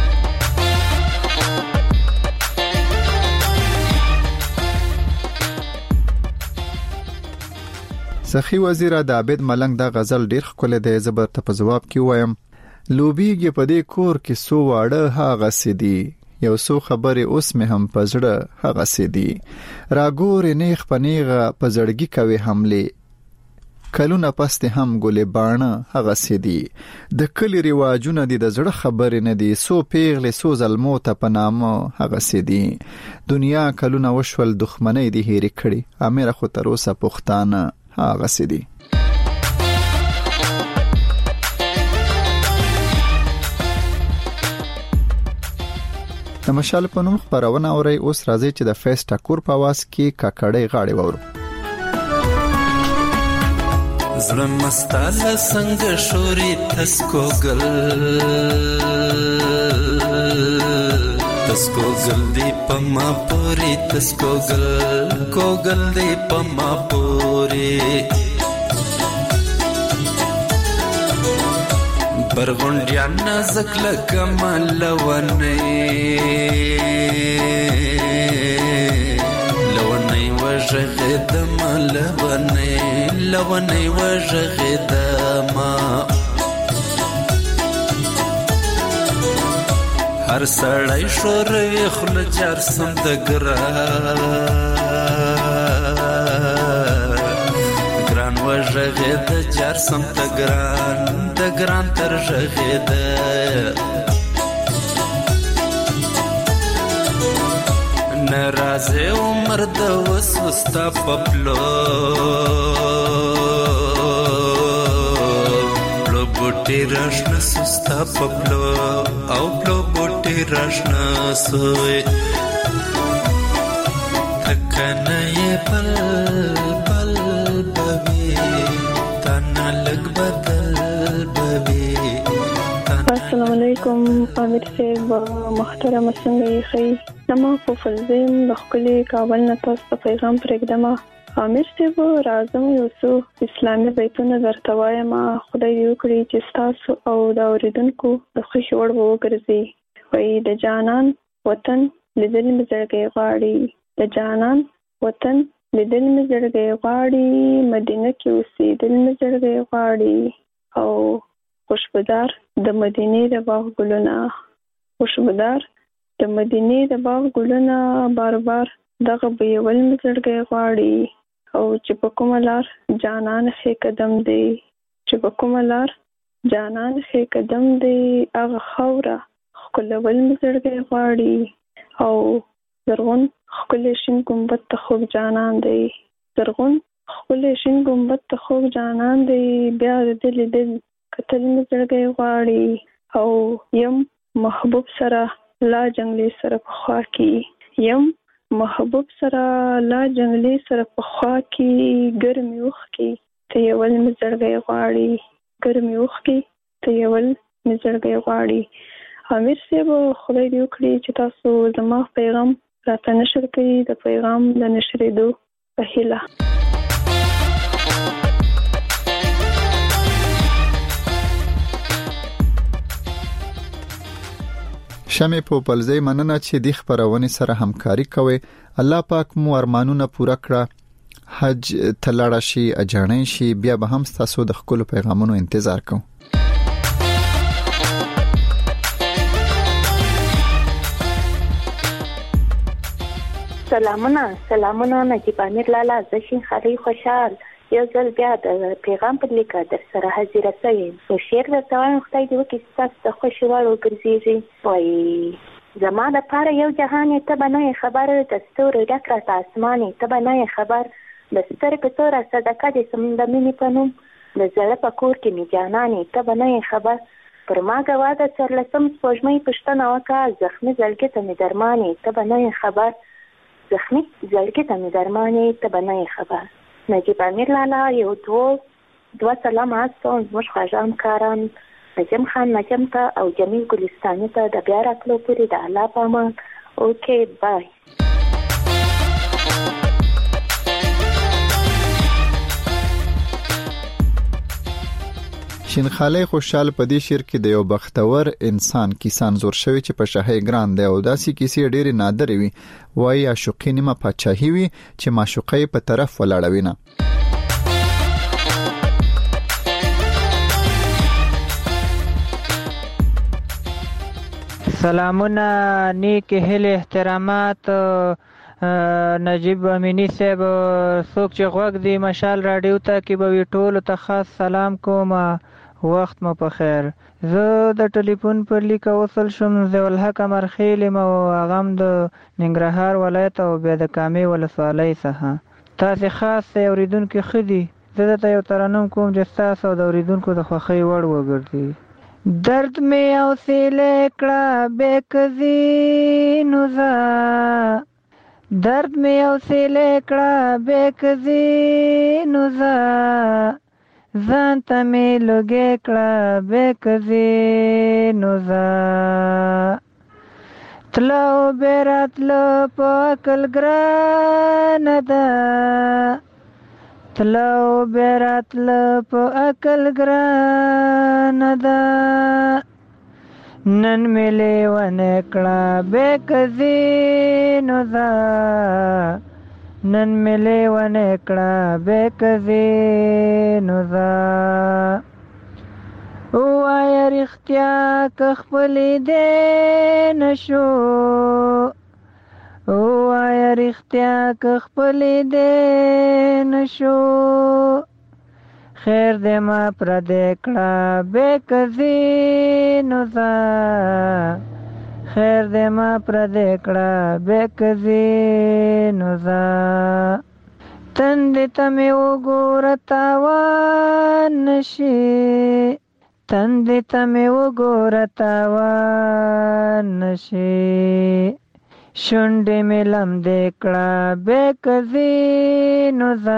سخی وزیر د عابد ملنګ دا غزل ډیر ښکلی دی. زه به ته په جواب کې وایم لوبیږي په دې کور کې سو واړه هغه سیدي یو سو خبرې اوس مې هم په زړه هغه سیدي راګورې نیغ په نیغه په زړګي کوي حملې کلونه پسته هم ګلې باڼه هغه سیدي د کلی رواجونه دي د زړه خبرې نه دي سو پیغلې سو ظلمو ته په نامه هغه سیدي دنیا کلونه وشول دښمنۍ دي هېرې کړي امیر خو تر اوسه پښتانه هغه سیدي. د مشال په نوم خبرونه اوري. اوس راځي چې د فیس ټاکور په आवाज کې کاکړې غاړې وورو. زړه مستاله څنګه شوري تسکوګل دی پما پوري تسکوګل کوګل دی پما پوري برغونډیا نازک لکمل ونی وژغدم لونی وژغدم هر سړی شوروي خل جار سم د ګران وژغد جار سم د ګران تر ژغد نرازه عمر د وسوستا پپلو پلو بوټي راشنا سستا پپلو او پلو بوټي راشنا سوی تکنه پل پل بوي تانا لګ بدل بوي. السلام علیکم امیر صاحب محترم څنګه یې؟ زما په فلزیم د خپلې کابل نه تاسو ته پیغام پرېږدم. امیر صاحب راځم یو څو اسلامي بیتونه درته وایم. خدای دې وکړي چې ستاسو او د اورېدونکو د خوښې وړ وګرځي. وایي د جانان وطن لیدل مې زړګی غواړي د جانان وطن لیدل مې زړګی غواړي مدینه کې اوسېدل مې زړګی غواړي او خوشبودار د مدینې د باغ ګلونه خوشبودار د مدینې د باغ ګلونه بار بار دغه بویول مې زړګی غواړي او چې په کومه لار جانان ښې قدم دی چې په کومه لار جانان ښې قدم دی هغه خاوره ښکلول مې زړګی غواړي او زرغون ښکلی شین ګمبد ته خوږ جانان دی زرغون ښکلی شین ګمبد ته خوږ جانان دی بیا د دل دل کتل مې زړګی غواړي او یم محبوب سره لا جنگلی سره په خوا کې یم محبوب سره لا جنگلی سره په خوا کې ګرمې اوښکې تویول مې زړګی غواړي ګرمې اوښکې تویول مې زړګی غواړي. امیر صاحب خدای دې وکړي چې تاسو زما پیغام راته نشر کړي. د پیغام د نشرېدو په هیله. شمع پوپلزی مننه چې د خبرونې سره همکاري کوي. الله پاک مو ارمانونه پوره کړه. حج تلاړه شي اجانې شي بیا به هم تاسو د خپل پیغامونو انتظار کوم. سلامونه نجیب امیر لالا. زشین خلی خوشحال یو ځل بیا د پیغام په لیکه در سره حاضر شوم. او شعر درته وایم خدای دې وکړي ستاسو د خوښې وړ وګرځېږي. وایي زما دپاره یو جهان یې ته به نه یې خبر، د ستورو ډک راته اسمان یې ته به نه یې خبر، د سترګو توره صدقه دې سم د مینې په نوم، د زړه په کور کې مې جانان یې ته به نه یې خبر، پر ما ګوا د څوارلسم سپوږمۍ پوښتنه وکړه، زخمي زړګي ته مې درمان یې ته به نه یې خبر، زخمي زړګي ته مې درمان یې ته به نه یې خبر. نجیب امیر لالا یو دوه سلام هستو زموږ خواږه همکاران نجم خان نجم ته او جمیل ګلستاني ته د بیا راتلو پورې د الله په امان. اوکې بای. شینخالی خوشحال په دې شعر کې د یو بختور انسان کیسان زور شوی چې په شاهي ګران دی او داسې کیسې ډېرې نادرې وي. وایي عاشقي نیمه پاچاهي وي چې معشوقۍ په طرف ولاړوي نه. سلامونه، نیک هیله، احترامات نجیب امینی صاحب. څوک چې غوږ دی مشال رادیو ته کې به وي ټولو ته خاص سلام کوم. وخت مو په خیر. زه د ټلیفون پر لیکه وصل شوم ضیاءالحق امرخیل یم او هغه هم د ننګرهار ولایت او بیا د کامې ولسوالۍ څخه. تاسې خاص اورېدونکي ښه دي. زه درته یو ترنم کوم چې ستاسو او د اورېدونکو د خوښۍ وړ وګرځي. درد مې حوصله کړه بېکزي نو زه، درد مې حوصله کړه بېکزي نو زه، ځان ته مې لږې کړه بېکزي نو زه، تله او بې راتله په عقل ګرانه ده، تله او بې راتله په عقل ګرانه ده، نن مې لیونی کړه بېکزي نو زه، نن مې لیونی کړه بېکزي نو زه. ووایه رښتیا که خپلې دې نشو، ووایه رښتیا که خپلې دې نشو، خیر دې ما پردې کړه بېکزي نو زه، خیر دې ما پردې کړه بېکزي نو زه. تندې ته مې وګوره تاوان نشي، تندې ته مې وګوره تاوان نشي، شونډې مې لمدې کړه بېکزي نو زه،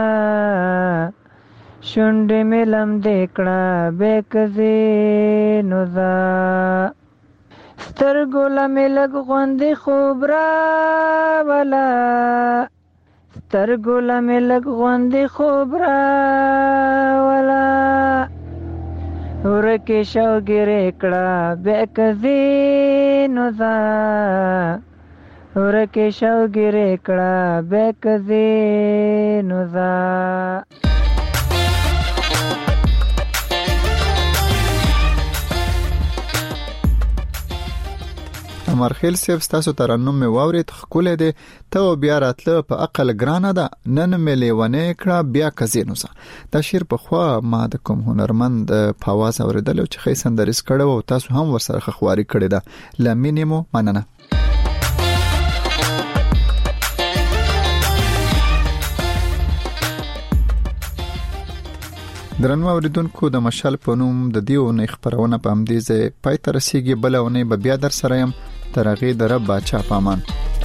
شونډې مې لمدې کړه بېکزي نو زه. سترګو له مې لږ غوندې خوب راوله، سترګو له مې لږ غوندې خوب راوله، ورکې شوګیرې کړه بېکزي نو زه، ورکې شوګیرې کړه بېکزي نو زه. امرخیل صاحب ستاسو ترنم مې واورید، ښکلی دی. ته بیا راتله په عقل ګرانه ده، نن مې لیونی کړه بیا کزي نو زه. دا شعر پخوا ما د کوم هنرمند په اواز اورېدلی او چې ښه سندریز کړی و او تاسو هم ورسره ښه خواري کړې ده. له مینې مو مننه. درنو اوریدونکو، د مشال په نوم د دې اونۍ خبرونه په همدې ځای پای ته رسیږي. بله اونۍ به بیا در سره یم. تر هغې د رب باچا په امان.